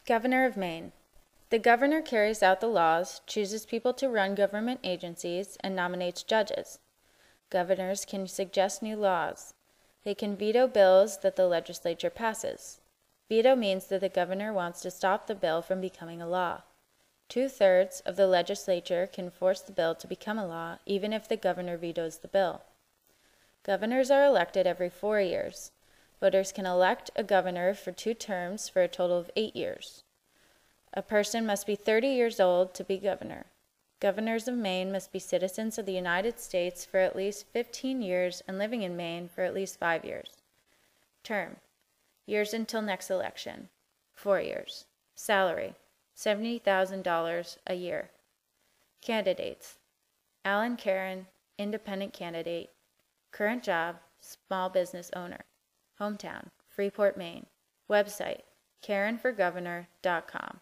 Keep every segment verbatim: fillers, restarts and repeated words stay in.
Governor of Maine. The governor carries out the laws, chooses people to run government agencies, and nominates judges. Governors can suggest new laws. They can veto bills that the legislature passes. Veto means that the governor wants to stop the bill from becoming a law. Two-thirds of the legislature can force the bill to become a law, even if the governor vetoes the bill. Governors are elected every four years. Voters can elect a governor for two terms for a total of eight years. A person must be thirty years old to be governor. Governors of Maine must be citizens of the United States for at least fifteen years and living in Maine for at least five years. Term: years until next election. Four years. Salary: seventy thousand dollars a year. Candidates: Alan Karen, independent candidate. Current job: small business owner. Hometown: Freeport, Maine. Website: karen for governor dot com.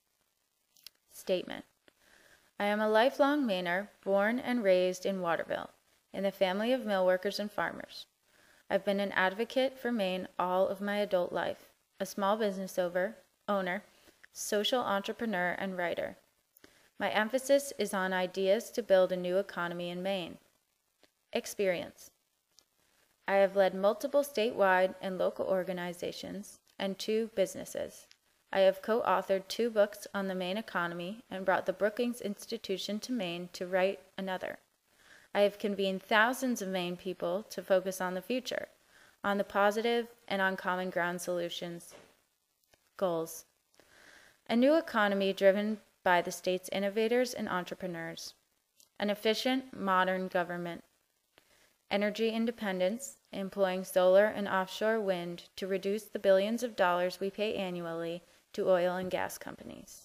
Statement: I am a lifelong Mainer, born and raised in Waterville, in the family of mill workers and farmers. I've been an advocate for Maine all of my adult life, a small business over, owner, social entrepreneur, and writer. My emphasis is on ideas to build a new economy in Maine. Experience: I have led multiple statewide and local organizations and two businesses. I have co-authored two books on the Maine economy and brought the Brookings Institution to Maine to write another. I have convened thousands of Maine people to focus on the future, on the positive, and on common ground solutions. Goals: a new economy driven by the state's innovators and entrepreneurs. An efficient, modern government. Energy independence, employing solar and offshore wind to reduce the billions of dollars we pay annually to oil and gas companies.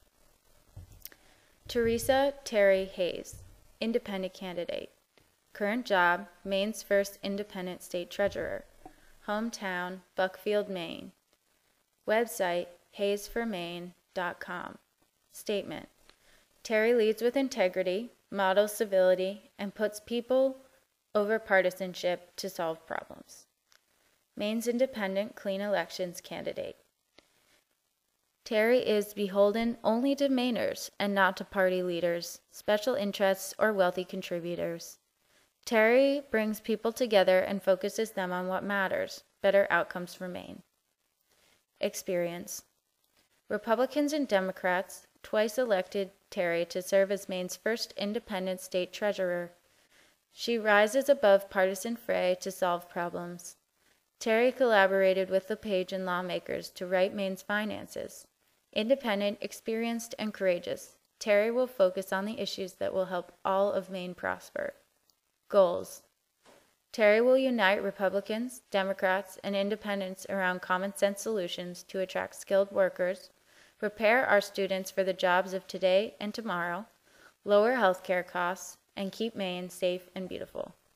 Teresa Terry Hayes, independent candidate. Current job: Maine's first independent state treasurer. Hometown: Buckfield, Maine. Website: hayes for maine dot com. Statement: Terry leads with integrity, models civility, and puts people over partisanship to solve problems. Maine's independent clean elections candidate. Terry is beholden only to Mainers and not to party leaders, special interests, or wealthy contributors. Terry brings people together and focuses them on what matters, better outcomes for Maine. Experience: Republicans and Democrats twice elected Terry to serve as Maine's first independent state treasurer. She rises above partisan fray to solve problems. Terry collaborated with LePage and lawmakers to right Maine's finances. Independent, experienced, and courageous, Terry will focus on the issues that will help all of Maine prosper. Goals: Terry will unite Republicans, Democrats, and independents around common sense solutions to attract skilled workers, prepare our students for the jobs of today and tomorrow, lower health care costs, and keep Maine safe and beautiful.